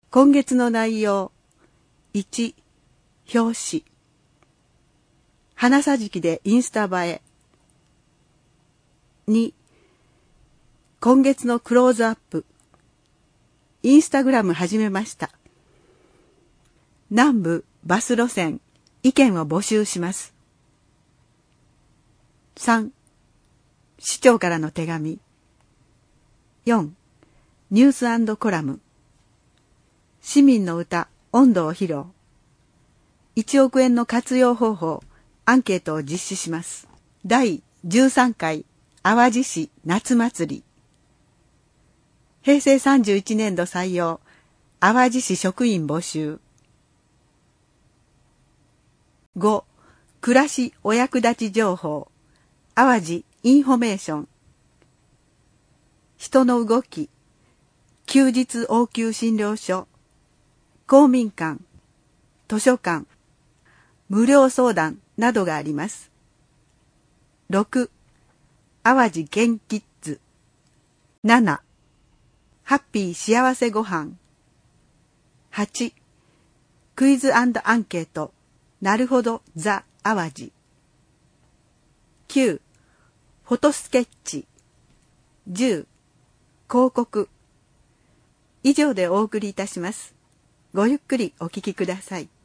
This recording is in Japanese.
今月の内容。1、表紙。花さじきでインスタ映え。2、今月のクローズアップ。インスタグラム始めました。南部バス路線、意見を募集します。3、市長からの手紙。4、ニュース&コラム。市民の歌、音頭を披露。1億円の活用方法、アンケートを実施します。第13回淡路市夏祭り。平成31年度採用、淡路市職員募集。5、暮らしお役立ち情報、淡路インフォメーション。人の動き、休日応急診療所、公民館、図書館、無料相談などがあります。6、淡路元キッズ。7、ハッピー幸せごはん。8、クイズ&アンケート、なるほどザ・淡路。9、フォトスケッチ。10、広告。以上でお送りいたします。ごゆっくりお聞きください。